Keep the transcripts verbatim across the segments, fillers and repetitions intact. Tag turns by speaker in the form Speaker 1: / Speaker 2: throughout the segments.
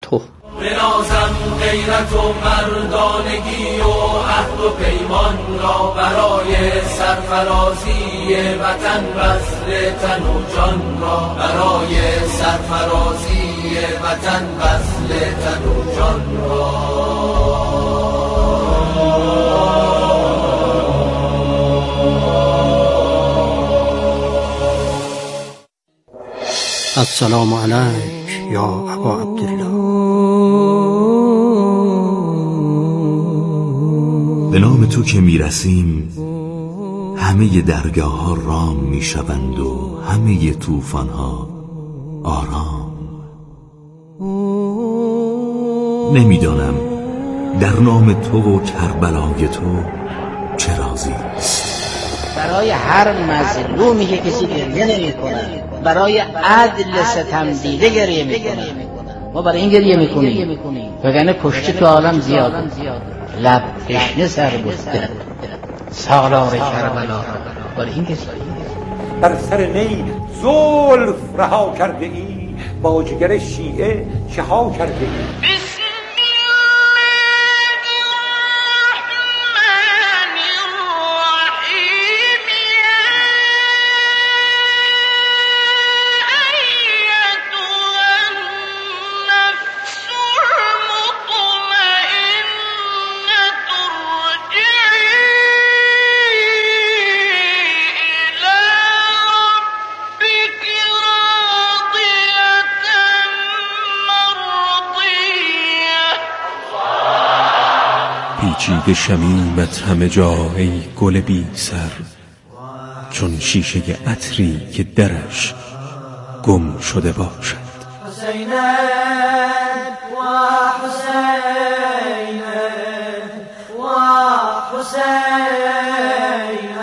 Speaker 1: تو.
Speaker 2: بنازم غیرت و مردانگی و عهد و پیمان را برای سرفرازی وطن، بذل تن و جان را برای سرفرازی وطن، بذل تن و جان را.
Speaker 1: السلام علیک یا ابا عبدالله.
Speaker 3: به نام تو که میرسیم همه درگاه ها رام میشوند و همه طوفان ها آرام. نمیدانم در نام تو و کربلای تو چه رازیست.
Speaker 4: برای هر مظلومی که کسی گریه نمی کنه، برای عدل ستم دیده گریه می کنه، ما برای این گریه می کنیم وگرنه کشته تو عالم زیاده. لب تشنه سر بسته سالار کربلا، برای این کسی
Speaker 5: بر سر نی زلف رها کرده ای، با جگر شیعه چه ها کرده ای.
Speaker 6: پیچیده شمیمت همه جا ای گل بی سر، چون شیشه عطری که درش گم شده باشد.
Speaker 2: حسین و حسین و حسین.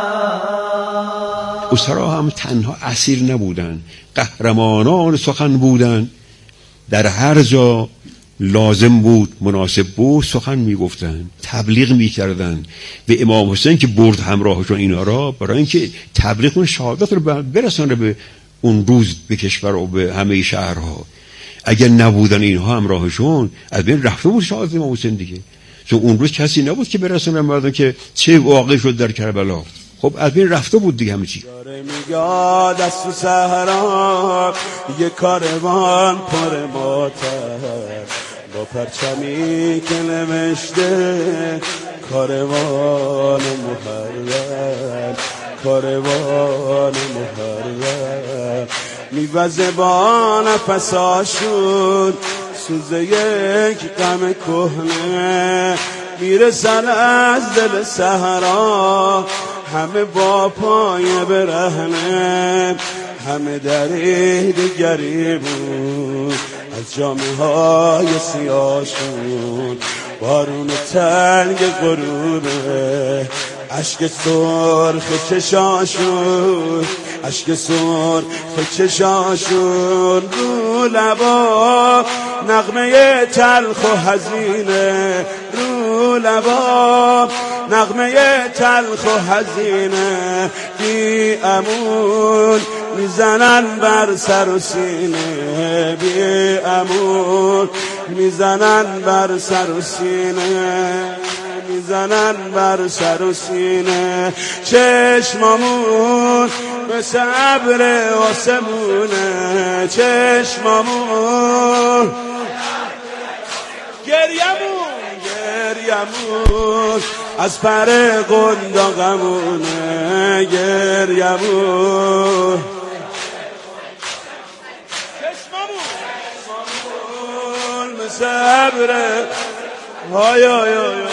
Speaker 7: اسرا هم تنها اسیر نبودن، قهرمانان سخن بودن. در هر جا لازم بود، مناسب بود، سخن میگفتن، تبلیغ میکردن. به امام حسین که برد همراهشون اینا را، برای اینکه تبلیغ اون شهادت رو برسانه به اون روز به کشور و به همه شهرها. اگر نبودن اینها همراهشون، از بین رفته بود شهادت امام حسین دیگه. چون اون روز کسی نبود که برسانه مردم که چه واقع شد در کربلا. خب از بین رفته بود دیگه همه چی.
Speaker 8: داره میگاد از تو صحرا یه کاروان پر ماتر، با پرچمی که نوشته کاروان محرر، کاروان محرر. میوزه با نفساشون سوز یک غم کهنه، میرسن از دل صحرا همه با پای برهنه. همه در عید گریبون از جامعه های سیاشون، بارون تنگ غروبه اشک سرخ چشاشون، اشک سرخ چشاشون. رو لبا نغمه تلخ و حزینه، رو لبا نغمه تلخ و حزینه. بی امون میزنن بر سر و سینه، بی امون میزنن بر سر و سینه، میزنن بر سر و سینه. چشمامون مثل ابر آسمونه، چشمامون گریمون گریمون از پر قنداقمونه، گریمون چشمامون مثل ابر های های های.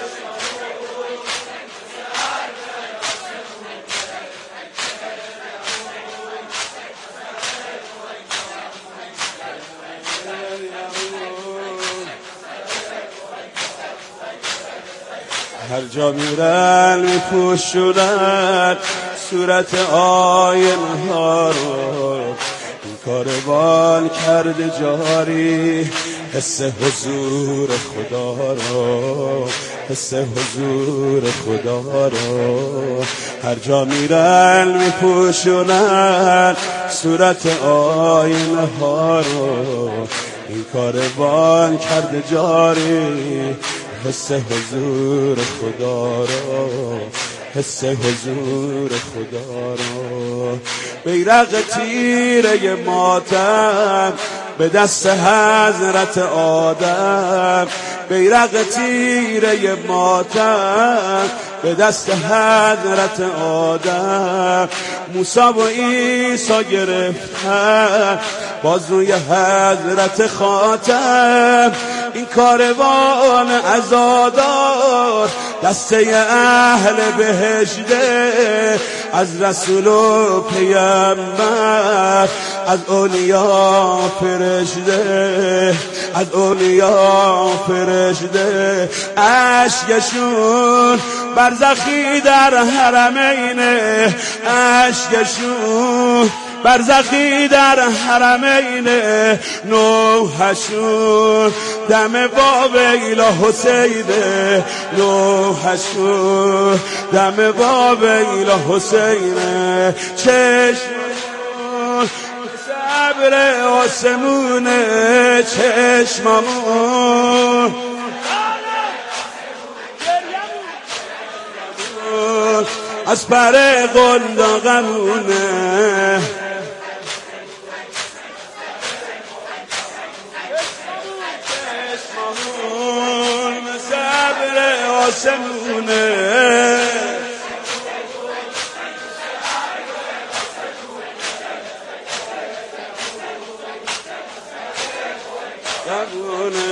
Speaker 8: هر جا میرن میپوشونن صورت آینه ها رو، این کاروان کرده جاری حس حضور خدا رو، حس حضور خدا رو. هر جا میرن میپوشونن صورت آینه ها رو، این کاروان کرده جاری حس حضور خدا را حس حضور خدا را بیرق تیره ماتم به دست حضرت آدم بیرق تیره ماتم به دست حضرت آدم موسی و عیسی گرفتن بازوی حضرت خاتم این کاروان عزادار دسته اهل بهشته از رسول و پیامبر از اولیا فرشته از اولیا فرشته اشکشون برزخی در حرمینه اشکشون برزخی در حرمین نوحشون دم باب ایلا حسینه نوحشون دم باب ایلا حسینه چشمون صبر آسمونه چشممون از پر قنداقمونه آسمونه یمونه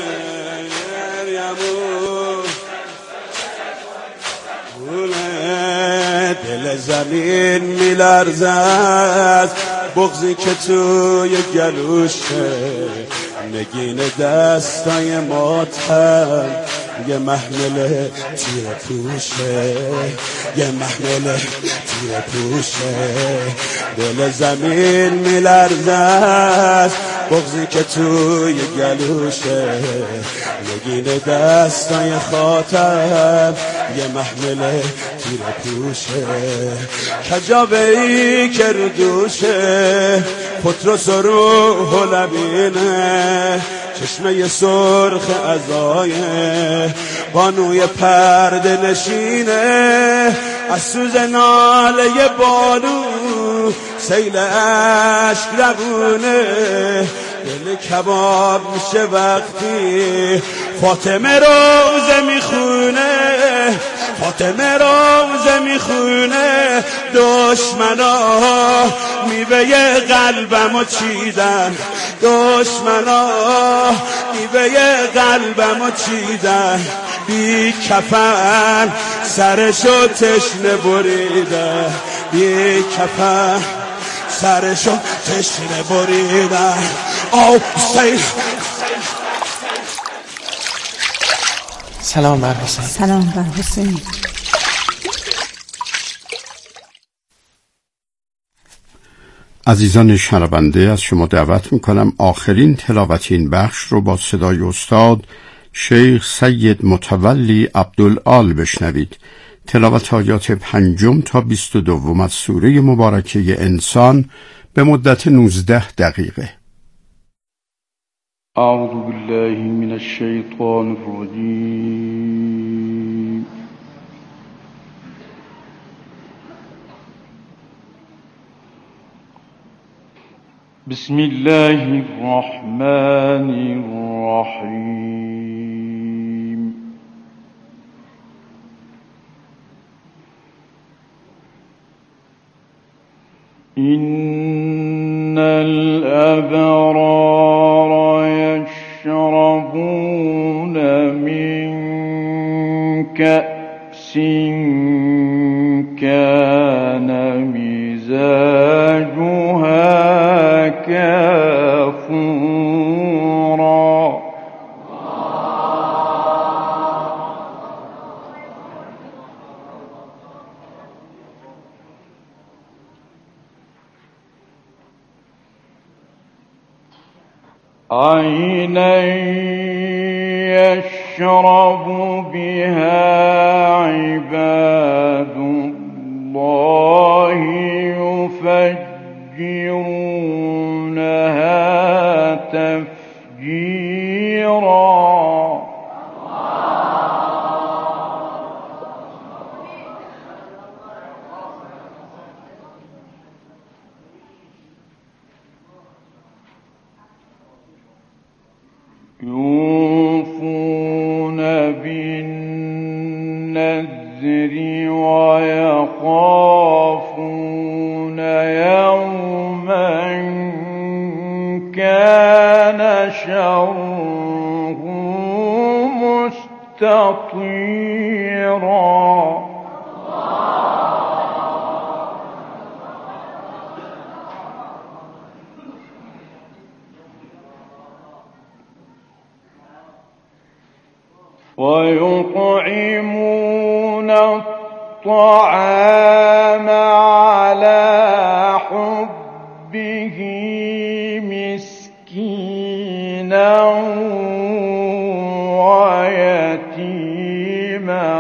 Speaker 8: یمونه دل زمین میلرزد بغضی که توی گلوشه نگین دستای ماتم یه محمل تیر پوشه یه محمل تیر پوشه دل زمین میلرزد بغضی که توی گلوشه نگین دستای خاتم یه محمل تیر پوشه کجابه ای که رو دوشه پتروس و روح و لبینه چشمه سرخ ازایه بانوی پرده نشینه از سوز ناله بانو سیل عشق روونه دل کباب میشه وقتی فاطمه روزه میخونه فاطمه روزه میخونه دشمنا میوه قلبمو چیدن دشمنا میوه قلبمو چیدن بی کفن سرشو تشنه بریدن بی کفن سرشو تشنه بریدن آو سیل
Speaker 9: سلام بر حسین
Speaker 10: سلام بر حسین
Speaker 1: عزیزان شنونده از شما دعوت میکنم آخرین تلاوت این بخش رو با صدای استاد شیخ سید متولی عبدالآل بشنوید. تلاوت آیات پنجم تا بیست و دوم از سوره مبارکه انسان به مدت نوزده دقیقه.
Speaker 11: اعوذ بالله من الشیطان الرجیم بسم الله الرحمن الرحیم إن الأبرار يشربون من كأس كان مزاجها كافورا عينا يشرب بها عباد الله يفجرونها تفجيرا نذيرا يوفون بالنذر ويخافون يوما كان شره مستطيرا ويطعمون الطعام على حبه مسكينا ويتيما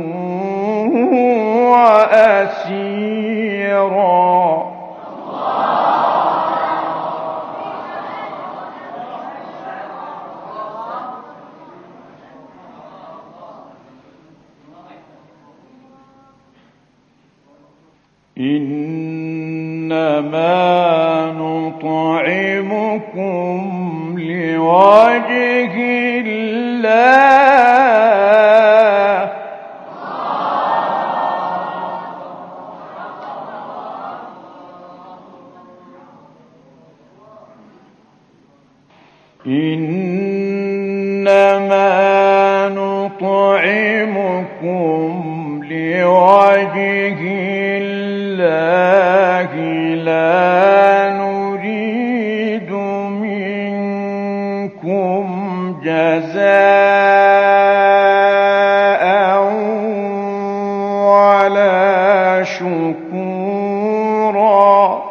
Speaker 11: وأسيرا إنما نطعمكم لوجه الله إنما نطعمكم لوجه الله لا نريد منكم جزاء ولا شكورا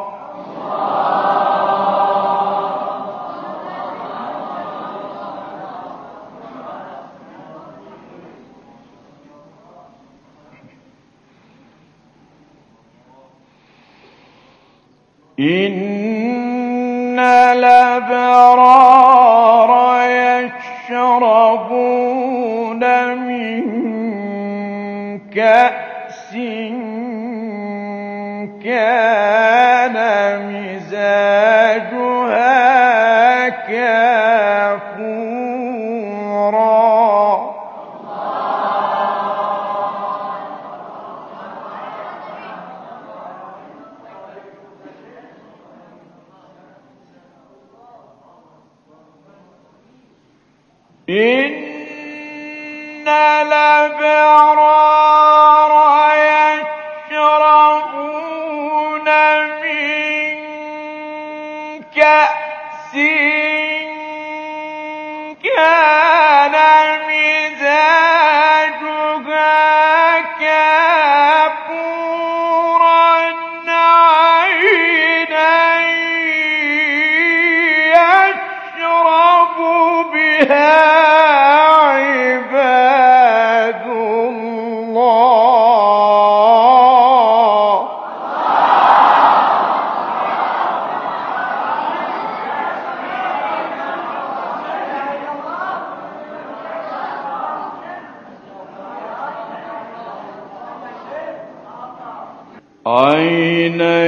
Speaker 11: إن الأبرار يشربون من كأس كان مزاجها كافورا إن الأبرار يشربون من كأس كان مزاجها كافورا عينا يشرب بها عباد الله عينا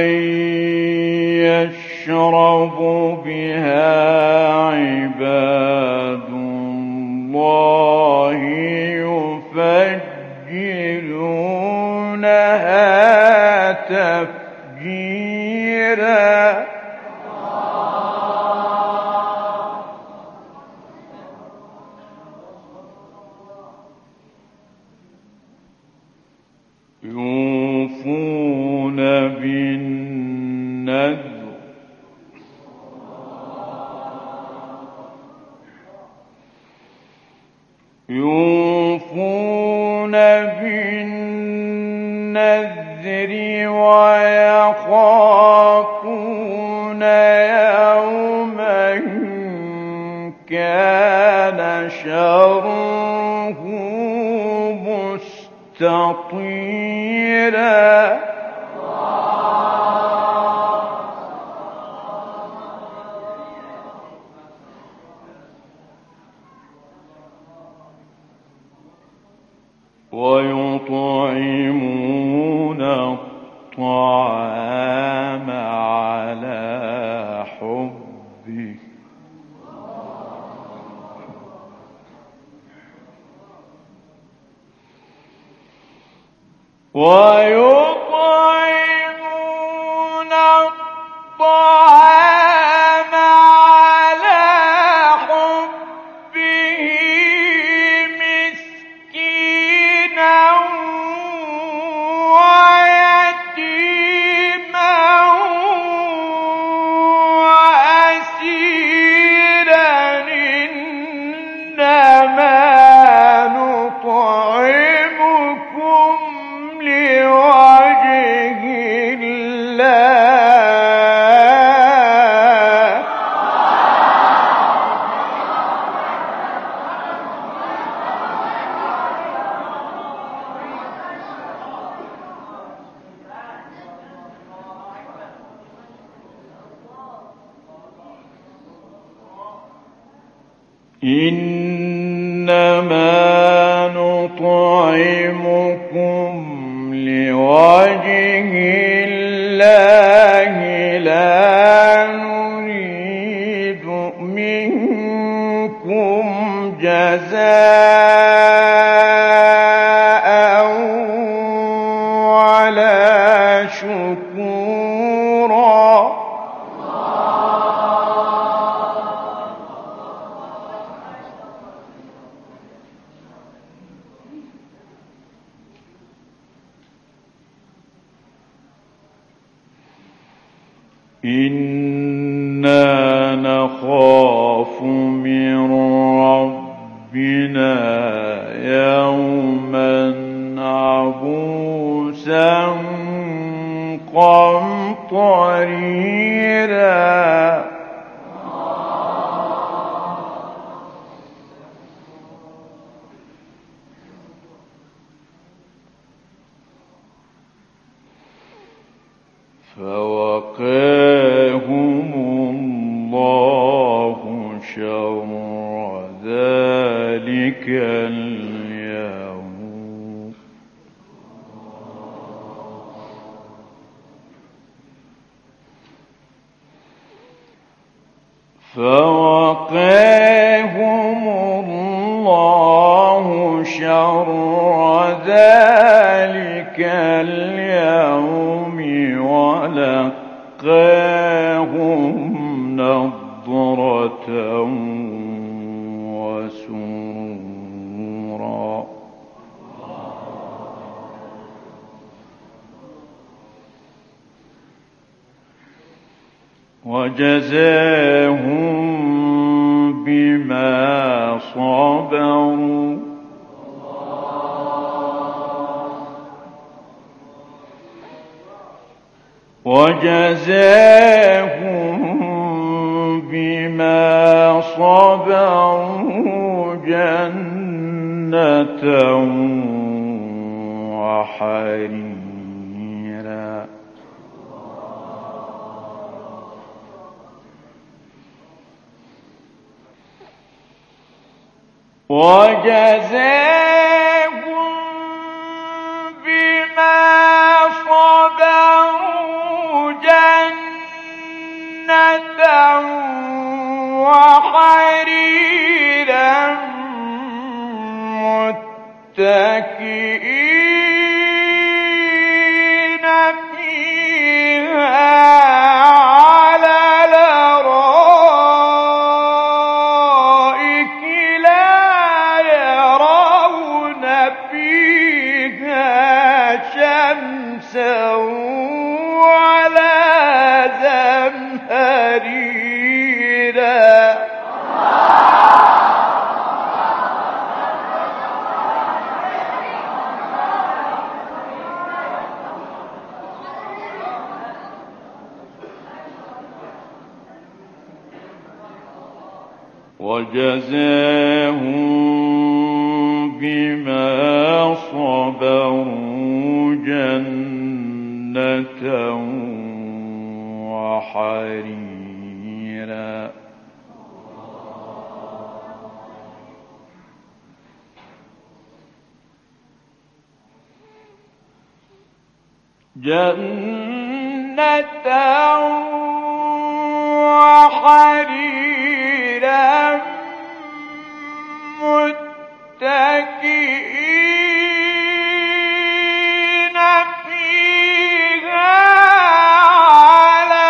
Speaker 11: يشرب بها عباد الله يفجرونها تفجيرا يوفون بالنذر يوفون بالنذر ويخافون يوما كان شره مستطيرا ويطعمون الطعام على حبه ويطعمون الطعام على حبه مسكينا ويتيما وأسيرا إنما نطعمكم لوجه الله إنما نطعمكم لوجه الله لا نريد منكم جزاء ولا شكورا إنا نخاف من ربنا يوما عبوسا قمطريرا فوقاهم الله شر ذلك اليوم فوقاهم الله شر ذلك اليوم ولقاهم نضرة وسرورا وجزاهم بما صبروا وجزاهم بما صبروا جنة وحريرا وجزاهم بما صبروا جنة وحريرا متكئين فيها على الأرائك لا يرون فيها شمسا ولا زمهريرا وجزاهم بما صبروا جنة وحريرا جنة وحريرا متكئين فيها على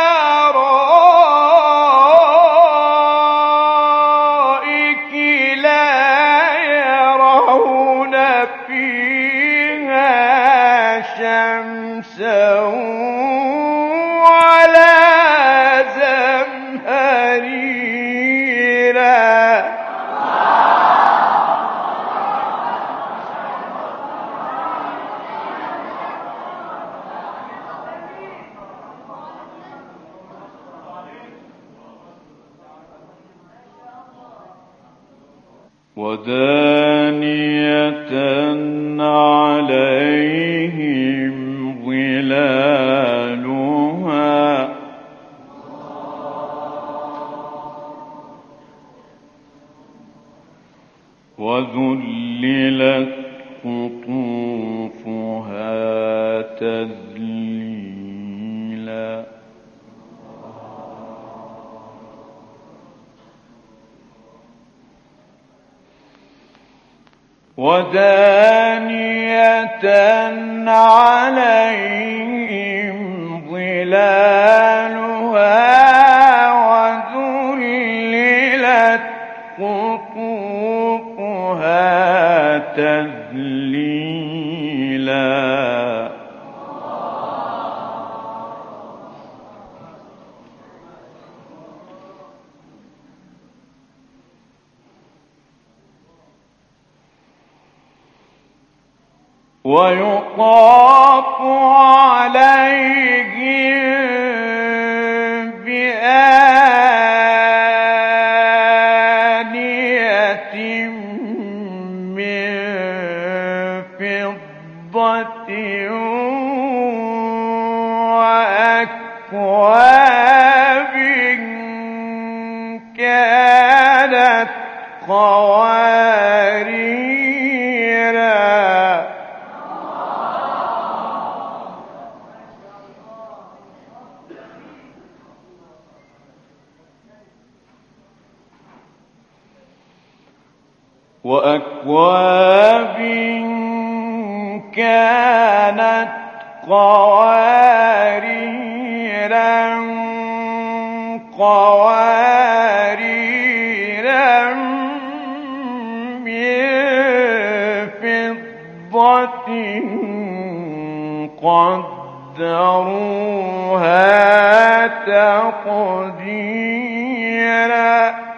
Speaker 11: الأرائك لا يرون فيها شمسا ولا زمهريرا. ودانية عليهم ظلالها وذللت قطوفها تذليلا. ودانية عليهم ظلالها وذللت قطوفها تذليلا. ويطاف عليهم بآنية من فضة وأكواب كانت قواريرا. وأكواب كانت قواريرا قواريرا من فضة قدروها تقديرا.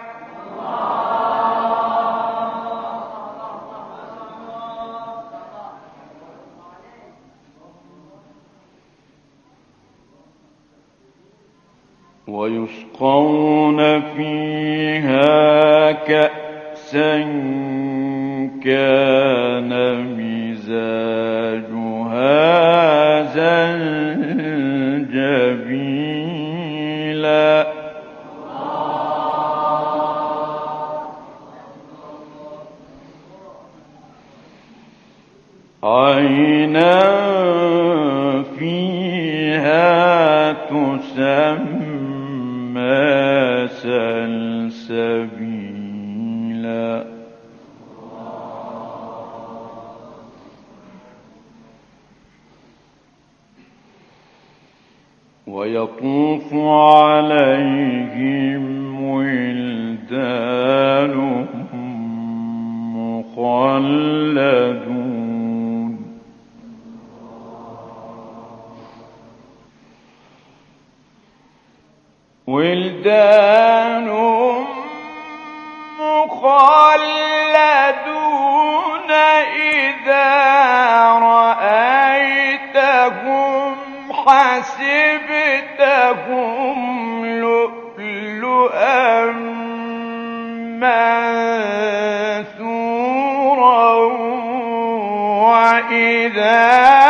Speaker 11: ويسقون فيها كأسا كان مزاجها زنجبيلا. عينا فيها تسمى سلسبيلا. ويطوف عليهم ولدان مخلدون ولدان مخلدون إذا رأيتهم حسبتهم لؤلؤا منثورا وإذا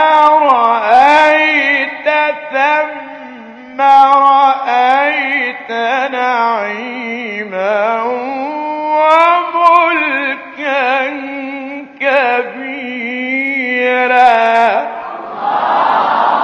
Speaker 11: رأيت ثم رأيت نعيما وملكا كبيرا.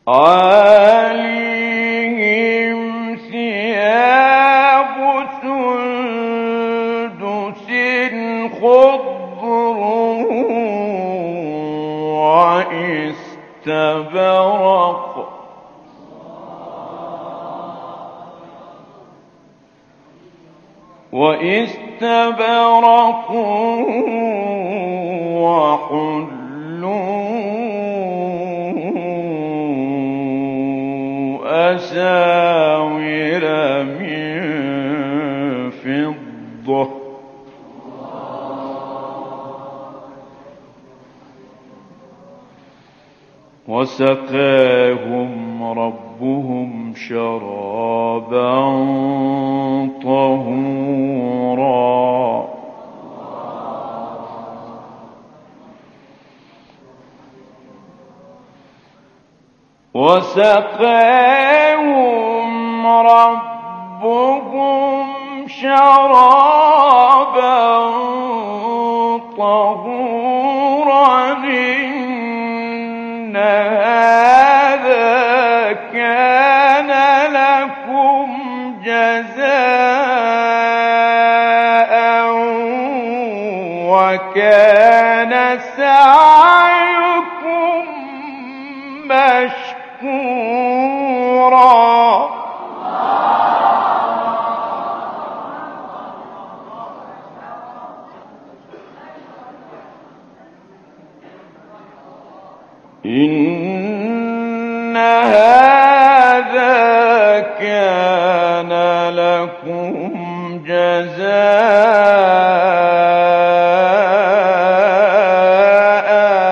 Speaker 11: عَلَيْهِمْ ثِيَابُ سُندُسٍ خُضْرٌ وَإِسْتَبْرَقٌ وَإِسْتَبْرَقٌ وَحُلُّوا أَسَاوِرَ مِن فِضَّةٍ وَسَقَاهُمْ رَبُّهُمْ شَرَابًا طَهُورًا وَسَقَاهُمْ رَبُّهُمْ شَرَابًا طَهُورًا إِنَّ هَذَا كَانَ لَكُمْ جَزَاءً وَكَانَ سَعْيُكُمْ مَشْكُورًا. إِنَّ هَذَا كَانَ لَكُمْ جَزَاءً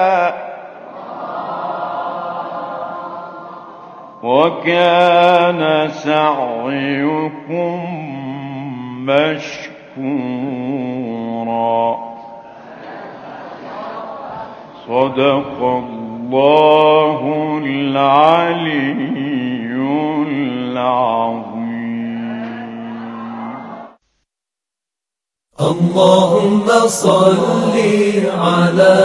Speaker 11: وَكَانَ سَعْيُكُمْ مَشْكُورًا. صدق الله العلي العظيم.
Speaker 2: اللهم صل على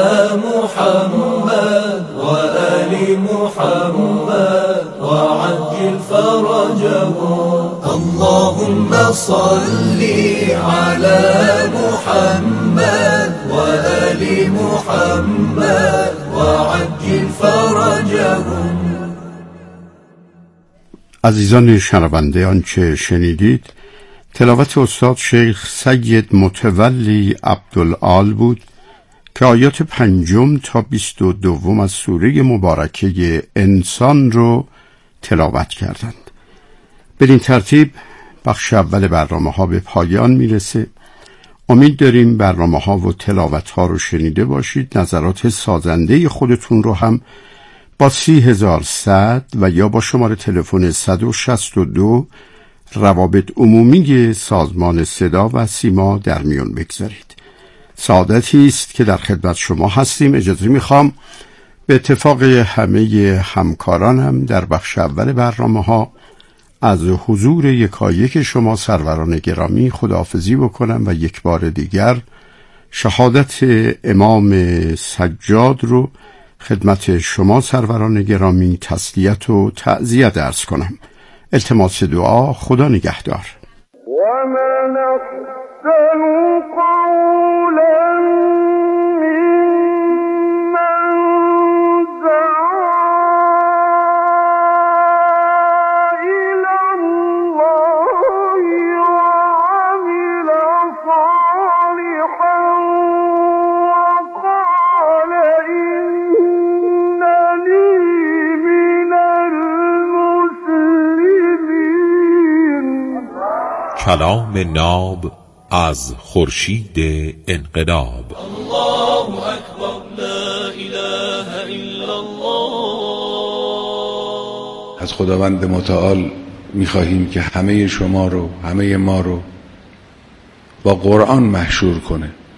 Speaker 2: محمد وآل محمد وعجل فرجهم. اللهم صل على محمد وآل محمد وعجل فرجهم.
Speaker 1: عزیزان شنونده، آنچه شنیدید تلاوت استاد شیخ سید متولی عبدالعال بود که آیات پنجم تا بیست و دوم از سوره مبارکه انسان رو تلاوت کردند. بدین ترتیب بخش اول برنامه ها به پایان میرسه. امید داریم برنامه ها و تلاوت ها رو شنیده باشید. نظرات سازنده خودتون رو هم با سی هزار صد و یا با شماره تلفن صد و شصت و دو روابط عمومی سازمان صدا و سیما در میون بگذارید. سعادتی است که در خدمت شما هستیم. اجازه میخوام به اتفاق همه همکارانم در بخش اول برنامه ها از حضور یکایک شما سروران گرامی خداحافظی بکنم و یک بار دیگر شهادت امام سجاد رو خدمت شما سروران گرامی تسلیت و تعزیت عرض کنم. التماس دعا. خدا نگهدار.
Speaker 11: و من احسن قولا ممن دعا إلی الله وعمل صالحا وقال إنني من المسلمين.
Speaker 3: کلام ناب از خورشید انقلاب.
Speaker 2: الله اکبر لا اله الا الله.
Speaker 9: از خداوند متعال می‌خواهیم که همه شما رو، همه ما رو با قرآن محشور کنه.